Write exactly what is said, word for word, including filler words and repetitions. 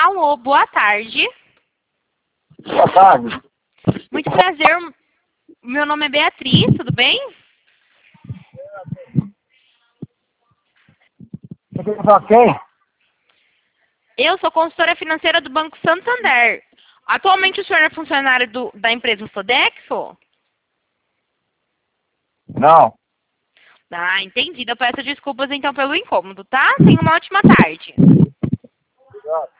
Alô, boa tarde. Boa tarde. Muito prazer. Meu nome é Beatriz, tudo bem? Você quer falar quem? Eu sou consultora financeira do Banco Santander. Atualmente o senhor é funcionário do, da empresa Sodexo? Não. Ah, entendi. Eu peço desculpas então pelo incômodo, tá? Tenha uma ótima tarde. Obrigado.